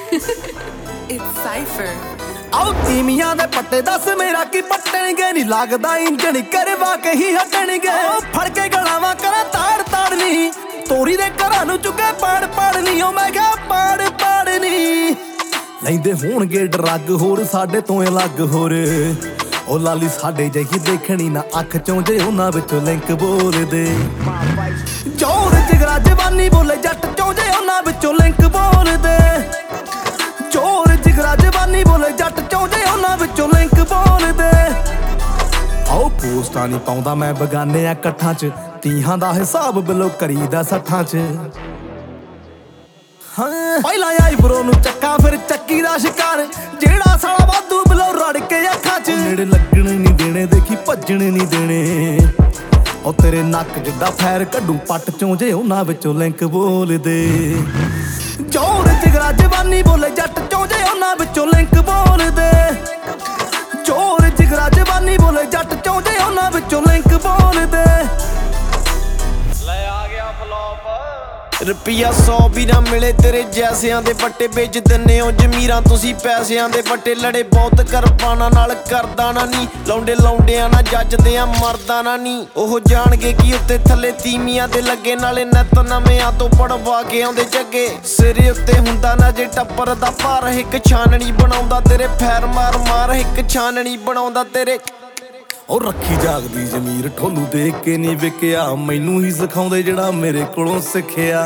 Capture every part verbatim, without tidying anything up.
It's Cypher. ਆਉ ਤੀਮੀਆਂ ਦੇ ਪੱਟੇ ਦੱਸ ਮੇਰਾ ਕੀ ਪੱਟਣਗੇ ਨੀ ਲੱਗਦਾ ਇੰਜਣ ਕਰਵਾ ਕੇ ਹੀ ਹਟਣਗੇ ਫੜ ਕੇ ਗਲਾਵਾਂ ਕਰਾਂ ਤਾੜ ਤਾੜ ਨੀ ਤੋਰੀ ਦੇ ਘਰਾਂ ਨੂੰ ਚੁੱਕੇ ਪਾੜ ਪਾੜ ਨੀ ਓ ਮੈਂ ਕਿਹਾ ਪਾੜ ਪਾੜ ਨੀ ਲੈਂਦੇ ਹੋਣਗੇ ਡਰੱਗ ਹੋਰ ਸਾਡੇ ਤੋਂ ਅਲੱਗ ਹੋਰ ਓ ਲਾਲੀ ਸਾਡੇ ਜਿਹੀ ਦੇਖਣੀ ਨਾ ਅੱਖ ਚੋਂ ਜੇ ਉਹਨਾਂ ਵਿੱਚੋਂ ਲਿੰਕ ਬੋਲਦੇ ਜੋਰ ਜਿਗਰਾ ਜਵਾਨੀ ਬੋਲੇ ਜੱਟ ਚੋਂ ਜੇ ਉਹਨਾਂ ਵਿੱਚੋਂ ਲਿੰਕ ਬੋਲਦੇ ਜੋਰ ਜਿਗਰਾ ਜਵਾਨੀ ਬੋਲੇ ਜੱਟ ਚੋਂ ਜੇ ਉਹਨਾਂ ਵਿੱਚੋਂ ਲਿੰਕ ਬੋਲਦੇ ਆਓ ਪੋਸਟਾਂ ਨਹੀਂ ਪਾਉਂਦਾ ਮੈਂ ਬਗਾਨੇ ਆ ਇਕੱਠਾਂ 'ਚ ਤੀਹਾਂ ਦਾ ਹਿਸਾਬ ਬਿਲੋ ਕਰੀਦਾ ਸੱਠਾਂ 'ਚ ਪਹਿਲਾਂ ਆਈ ਬਰੋ ਨੂੰ ਚੱਕਾ ਫਿਰ ਚੱਕੀ ਦਾ ਸ਼ਿਕਾਰ ਜਿਹੜਾ ਸਾਲਾ ਵਾਧੂ ਬਿਲੋ ਰੜ ਕੇ ਅੱਖਾਂ 'ਚ ਨੇੜੇ ਲੱਗਣ ਨਹੀਂ ਦੇਣੇ ਦੇਖੀ ਭੱਜਣ ਨਹੀਂ ਦੇਣੇ ਉਹ ਤੇਰੇ ਨੱਕ ਜਿੱਦਾਂ ਫੈਰ ਕੱਢੂ ਪੱਟ ਚੋਂ ਜੇ ਉਹਨਾਂ ਵਿੱਚੋਂ ਲਿੰਕ ਬੋਲਦੇ ਜੋਰ ਜਿਗਰਾ ਜਵਾਨੀ ਬੋਲੇ ਜੱਟ ਚੋਂ ਜੇ ਉਹਨਾਂ ਵਿੱਚੋਂ ਲਿੰਕ ਬੋਲਦੇ ਜੋਰ ਜਿਗਰਾ ਜਵਾਨੀ ਬੋਲੇ ਜੱਟ ਚੋਂ ਜੇ ਉਹਨਾਂ ਵਿੱਚੋਂ ਲਿੰਕ ਬੋਲਦੇ ਲੈ ਆ ਗਿਆ ਫਲॉप ਰੁਪਿਆ ਸੌ ਵੀ ਨਾ ਮਿਲੇ ਤੇਰੇ ਜੈਸਿਆਂ ਦੇ ਪੱਟੇ ਵੇਚ ਦਿੰਨੇ ਹੋ ਜ਼ਮੀਰਾਂ ਤੁਸੀਂ ਪੈਸਿਆਂ ਦੇ ਪੱਟੇ ਲੜੇ ਬਹੁਤ ਕਰਪਾਨਾ ਨਾਲ ਕਰਦਾ ਨਾ ਨੀ ਲੌਂਡੇ ਲੌਂਡਿਆਂ ਨਾ ਜੱਜਦੇ ਆ ਮਰਦਾ ਨਾ ਨੀ ਉਹ ਜਾਣਗੇ ਕਿ ਉੱਤੇ ਥੱਲੇ ਤੀਮੀਆਂ ਦੇ ਲੱਗੇ ਨਾਲੇ ਨੱਤ ਨਵਿਆਂ ਤੋਂ ਪੜਵਾ ਕੇ ਆਉਂਦੇ ਜੱਗੇ ਸਿਰੇ ਉੱਤੇ ਹੁੰਦਾ ਨਾ ਜੇ ਟੱਪਰ ਦਾ ਭਾਰ ਇੱਕ ਛਾਨਣੀ ਬਣਾਉਂਦਾ ਤੇਰੇ ਫੈਰ ਮਾਰ ਮਾਰ ਇੱਕ ਛਾਨਣੀ ਬਣਾਉਂਦਾ ਤੇਰੇ ਉਹ ਰੱਖੀ ਜਾਗਦੀ ਜ਼ਮੀਰ ਠੋਲੂ ਦੇਖ ਕੇ ਨਹੀਂ ਵਿਕਿਆ ਮੈਨੂੰ ਹੀ ਸਿਖਾਉਂਦੇ ਜਿਹੜਾ ਮੇਰੇ ਕੋਲੋਂ ਸਿੱਖਿਆ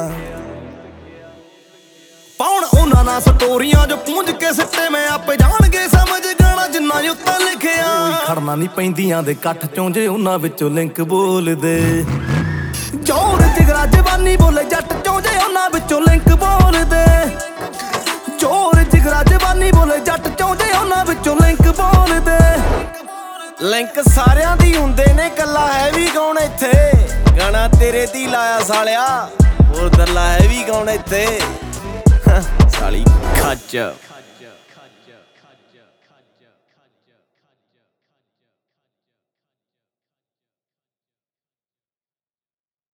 ਪਾਉਣ ਉਹਨਾਂ ਨਾਲ ਸਟੋਰੀਆਂ ਜੋ ਪੂੰਝ ਕੇ ਸਿੱਟੇ ਮੈਂ ਆਪੇ ਜਾਣਗੇ ਸਮਝ ਗਾਣਾ ਜਿੰਨਾ ਉੱਤੇ ਲਿਖਿਆ ਕੋਈ ਖੜਨਾ ਨਹੀਂ ਪੈਂਦੀਆਂ ਦੇ ਇਕੱਠ ਚੋਂ ਜੇ ਉਹਨਾਂ ਵਿੱਚੋਂ ਲਿੰਕ ਬੋਲਦੇ ਜੋਰ ਜਿਗਰਾ ਜਵਾਨੀ ਬੋਲੇ ਜੱਟ ਚੋਂ ਜੇ ਉਹਨਾਂ ਵਿੱਚੋਂ ਲਿੰਕ ਬੋਲਦੇ ਜੋਰ ਜਿਗਰਾ ਜਵਾਨੀ ਬੋਲੇ ਜੱਟ ਚੋਂ ਜੇ ਉਹਨਾਂ ਵਿੱਚੋਂ ਲਿੰਕ ਬੋਲਦੇ ਲਿੰਕ ਸਾਰਿਆਂ ਦੀ ਹੁੰਦੇ ਨੇ ਕੱਲਾ ਹੈ ਵੀ ਕੌਣ ਇੱਥੇ ਗਾਣਾ ਤੇਰੇ ਦੀ ਲਾਇਆ ਸਾਲਿਆ ਹੋਰ ਦੱਲਾ ਹੈ ਵੀ ਕੌਣ ਇੱਥੇ ਸਾਲੀ ਖੱਚ